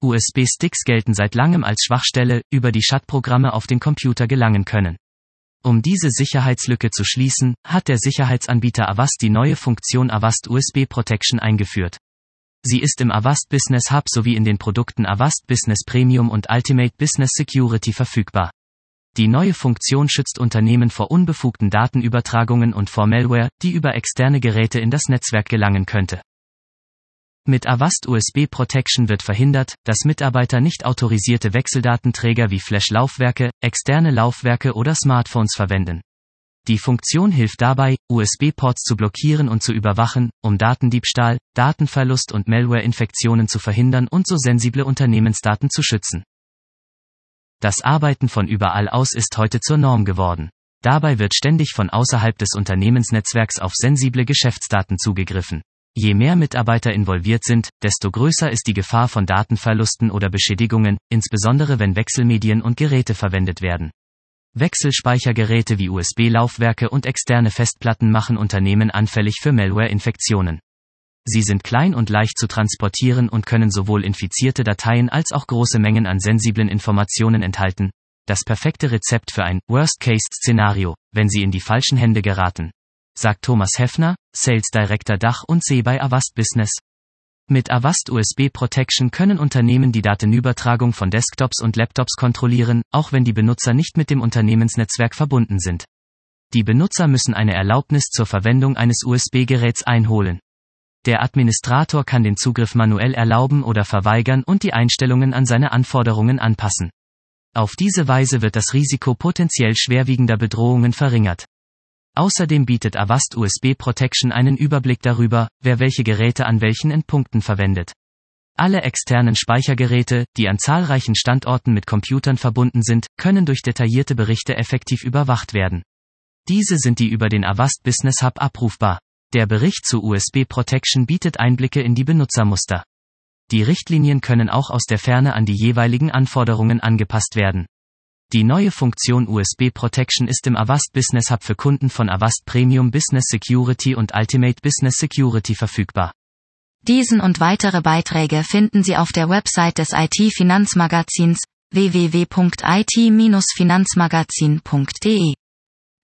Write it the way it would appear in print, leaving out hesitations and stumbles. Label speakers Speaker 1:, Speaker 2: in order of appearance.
Speaker 1: USB-Sticks gelten seit langem als Schwachstelle, über die Schadprogramme auf den Computer gelangen können. Um diese Sicherheitslücke zu schließen, hat der Sicherheitsanbieter Avast die neue Funktion Avast USB Protection eingeführt. Sie ist im Avast Business Hub sowie in den Produkten Avast Business Premium und Ultimate Business Security verfügbar. Die neue Funktion schützt Unternehmen vor unbefugten Datenübertragungen und vor Malware, die über externe Geräte in das Netzwerk gelangen könnte. Mit Avast USB Protection wird verhindert, dass Mitarbeiter nicht autorisierte Wechseldatenträger wie Flash-Laufwerke, externe Laufwerke oder Smartphones verwenden. Die Funktion hilft dabei, USB-Ports zu blockieren und zu überwachen, um Datendiebstahl, Datenverlust und Malware-Infektionen zu verhindern und so sensible Unternehmensdaten zu schützen. Das Arbeiten von überall aus ist heute zur Norm geworden. Dabei wird ständig von außerhalb des Unternehmensnetzwerks auf sensible Geschäftsdaten zugegriffen. Je mehr Mitarbeiter involviert sind, desto größer ist die Gefahr von Datenverlusten oder Beschädigungen, insbesondere wenn Wechselmedien und Geräte verwendet werden. Wechselspeichergeräte wie USB-Laufwerke und externe Festplatten machen Unternehmen anfällig für Malware-Infektionen. Sie sind klein und leicht zu transportieren und können sowohl infizierte Dateien als auch große Mengen an sensiblen Informationen enthalten. Das perfekte Rezept für ein Worst-Case-Szenario, wenn sie in die falschen Hände geraten, sagt Thomas Heffner, Sales Director Dach und C bei Avast Business. Mit Avast USB Protection können Unternehmen die Datenübertragung von Desktops und Laptops kontrollieren, auch wenn die Benutzer nicht mit dem Unternehmensnetzwerk verbunden sind. Die Benutzer müssen eine Erlaubnis zur Verwendung eines USB-Geräts einholen. Der Administrator kann den Zugriff manuell erlauben oder verweigern und die Einstellungen an seine Anforderungen anpassen. Auf diese Weise wird das Risiko potenziell schwerwiegender Bedrohungen verringert. Außerdem bietet Avast USB Protection einen Überblick darüber, wer welche Geräte an welchen Endpunkten verwendet. Alle externen Speichergeräte, die an zahlreichen Standorten mit Computern verbunden sind, können durch detaillierte Berichte effektiv überwacht werden. Diese sind über den Avast Business Hub abrufbar. Der Bericht zu USB Protection bietet Einblicke in die Benutzermuster. Die Richtlinien können auch aus der Ferne an die jeweiligen Anforderungen angepasst werden. Die neue Funktion USB Protection ist im Avast Business Hub für Kunden von Avast Premium Business Security und Ultimate Business Security verfügbar.
Speaker 2: Diesen und weitere Beiträge finden Sie auf der Website des IT-Finanzmagazins www.it-finanzmagazin.de.